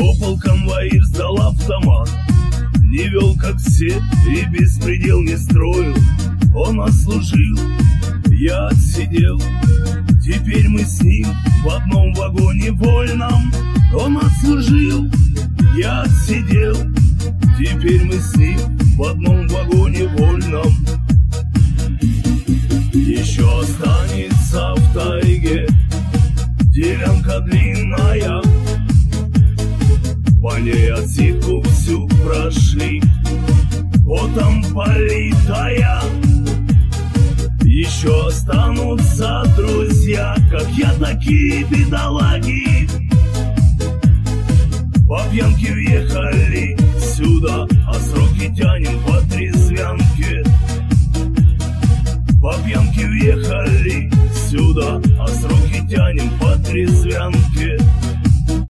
Топал конвоир, сдал автомат, не вел как все и беспредел не строил. Он отслужил, я отсидел, теперь мы с ним в одном вагоне вольном. Он отслужил, я отсидел, теперь мы с ним в одном вагоне вольном. Еще останется в тайге делянка длинная, по ней отсидку всю прошли, потом политая. Еще останутся друзья, как я, такие бедолаги.